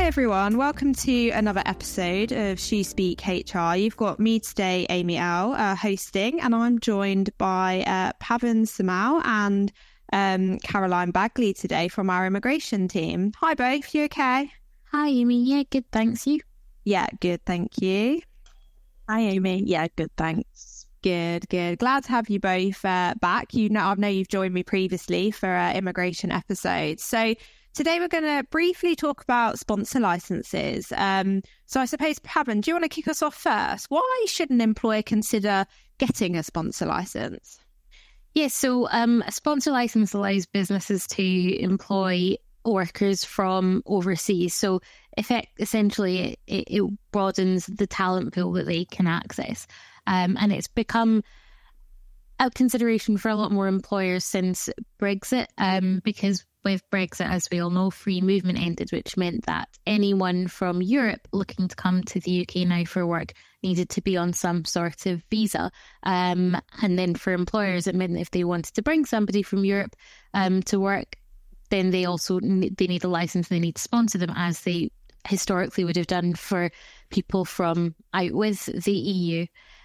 everyone, welcome to another episode of She Speak HR. You've got me today, Amy L, hosting, and I'm joined by Pavan Samal and Caroline Bagley today from our immigration team. Hi both, you okay? Hi Amy, yeah, good, thanks. You? Yeah, good, thank you. Hi Amy, yeah, good, thanks. Good. Glad to have you both back. I know you've joined me previously for immigration episodes. So today we're going to briefly talk about sponsor licenses. So I suppose, Pavan, do you want to kick us off first? Why should an employer consider getting a sponsor license? Yes, so a sponsor license allows businesses to employ workers from overseas. So essentially it broadens the talent pool that they can access. And it's become a consideration for a lot more employers since Brexit, because with Brexit, as we all know, free movement ended, which meant that anyone from Europe looking to come to the UK now for work needed to be on some sort of visa. And then for employers, it meant if they wanted to bring somebody from Europe to work, then they need a license, they need to sponsor them, as they historically would have done for people from out with the EU.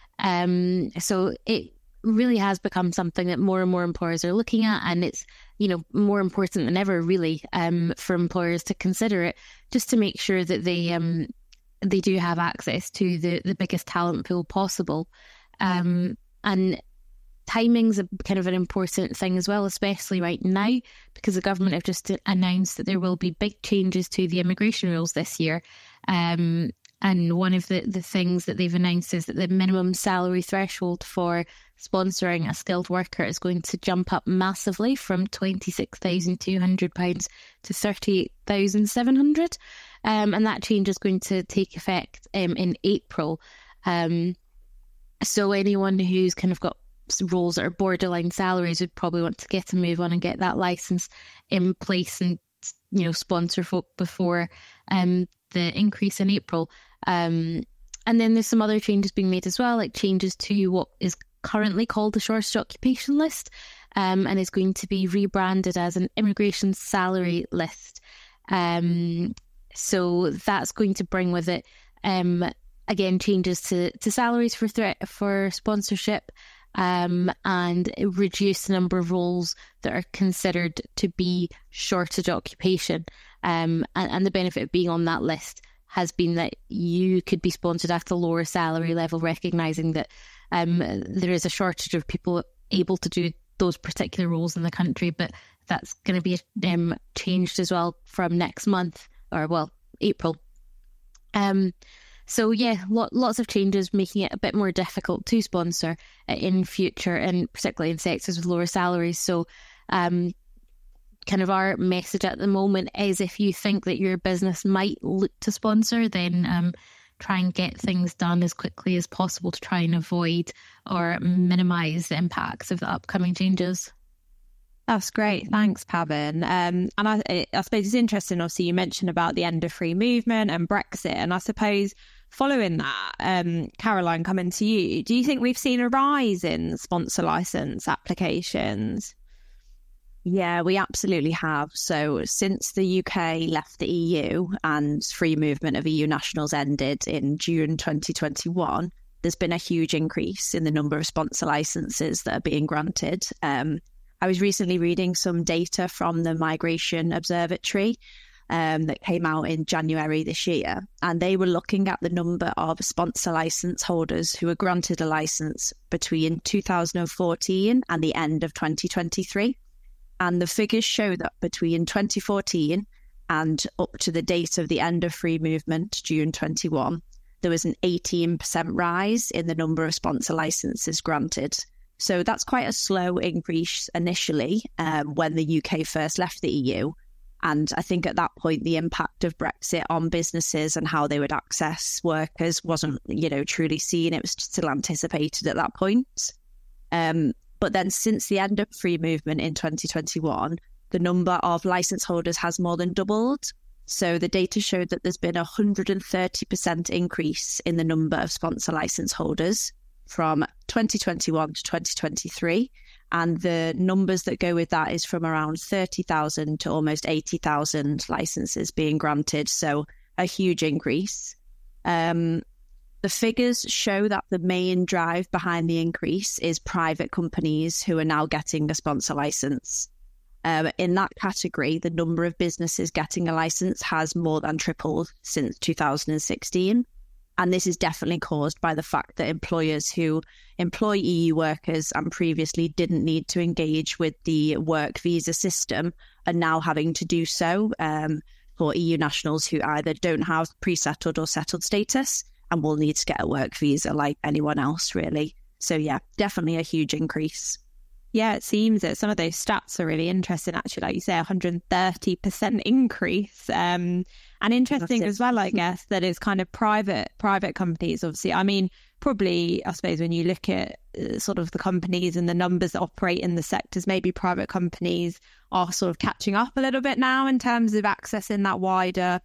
So it really has become something that more and more employers are looking at, and it's, more important than ever, really, for employers to consider it, just to make sure that they do have access to the biggest talent pool possible. And timing's a kind of an important thing as well, especially right now, because the government have just announced that there will be big changes to the immigration rules this year. And one of the things that they've announced is that the minimum salary threshold for sponsoring a skilled worker is going to jump up massively from £26,200 to £38,700. And that change is going to take effect in April. So anyone who's kind of got roles that are borderline salaries would probably want to get a move on and get that license in place and, sponsor folk before the increase in April. And then there's some other changes being made as well, like changes to what is currently called the shortage occupation list, and is going to be rebranded as an immigration salary list. So that's going to bring with it, again, changes to salaries for sponsorship, and reduce the number of roles that are considered to be shortage occupation. And the benefit of being on that list has been that you could be sponsored at a lower salary level, recognising that there is a shortage of people able to do those particular roles in the country. But that's going to be changed as well from next month, April. So yeah, lots of changes, making it a bit more difficult to sponsor in future, and particularly in sectors with lower salaries. So kind of our message at the moment is, if you think that your business might look to sponsor, then try and get things done as quickly as possible to try and avoid or minimise the impacts of the upcoming changes. That's great. Thanks, Pavan. And I suppose it's interesting, obviously, you mentioned about the end of free movement and Brexit. And I suppose following that, Caroline, coming to you, do you think we've seen a rise in sponsor licence applications? Yeah, we absolutely have. So since the UK left the EU and free movement of EU nationals ended in June 2021, there's been a huge increase in the number of sponsor licenses that are being granted. I was recently reading some data from the Migration Observatory that came out in January this year, and they were looking at the number of sponsor licence holders who were granted a licence between 2014 and the end of 2023. And the figures show that between 2014 and up to the date of the end of free movement, June 21, there was an 18% rise in the number of sponsor licenses granted. So that's quite a slow increase initially when the UK first left the EU. And I think at that point, the impact of Brexit on businesses and how they would access workers wasn't, truly seen. It was still anticipated at that point. But then since the end of free movement in 2021, the number of licence holders has more than doubled. So the data showed that there's been a 130% increase in the number of sponsor licence holders from 2021 to 2023. And the numbers that go with that is from around 30,000 to almost 80,000 licenses being granted. So a huge increase. The figures show that the main drive behind the increase is private companies who are now getting a sponsor license. In that category, the number of businesses getting a license has more than tripled since 2016. And this is definitely caused by the fact that employers who employ EU workers and previously didn't need to engage with the work visa system are now having to do so for EU nationals who either don't have pre-settled or settled status and will need to get a work visa like anyone else, really. So yeah, definitely a huge increase. Yeah, it seems that some of those stats are really interesting, actually. Like you say, 130% increase. And interesting as well, I guess, that it's kind of private companies, obviously. I mean, probably, I suppose, when you look at sort of the companies and the numbers that operate in the sectors, maybe private companies are sort of catching up a little bit now in terms of accessing that wider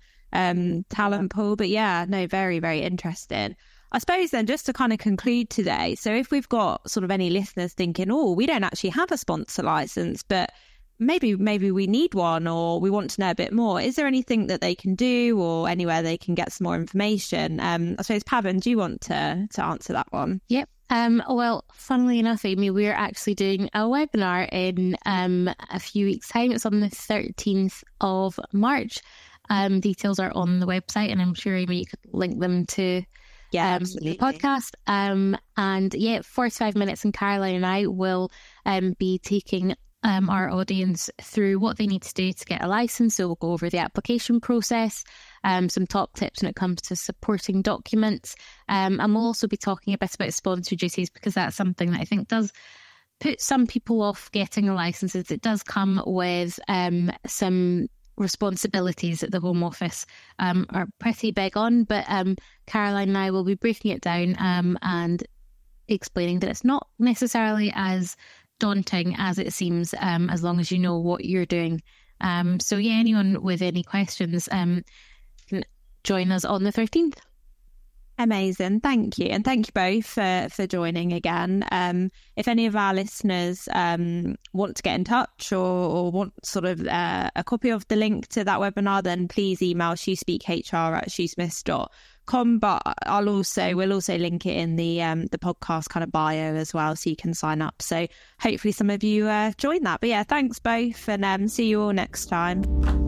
talent pool. But yeah, no, very, very interesting. I suppose then, just to kind of conclude today, so if we've got sort of any listeners thinking, oh, we don't actually have a sponsor license, but maybe we need one, or we want to know a bit more, is there anything that they can do or anywhere they can get some more information? I suppose, Pavan, do you want to answer that one? Yep. Well, funnily enough, Amy, we're actually doing a webinar in a few weeks' time. It's on the 13th of March. Details are on the website, and I'm sure, Amy, you could link them to the podcast. And yeah, 45 minutes, and Caroline and I will be taking our audience through what they need to do to get a license. So we'll go over the application process, some top tips when it comes to supporting documents, and we'll also be talking a bit about sponsor duties, because that's something that I think does put some people off getting a license. It does come with some responsibilities that the Home Office are pretty big on, but Caroline and I will be breaking it down and explaining that it's not necessarily as daunting as it seems, as long as you know what you're doing. So yeah, anyone with any questions can join us on the 13th. Amazing. Thank you. And thank you both for joining again. If any of our listeners want to get in touch or want sort of a copy of the link to that webinar, then please email shoespeakhr@shoesmiths.com. But we'll also link it in the podcast kind of bio as well, so you can sign up. So hopefully some of you join that. But yeah, thanks both, and see you all next time.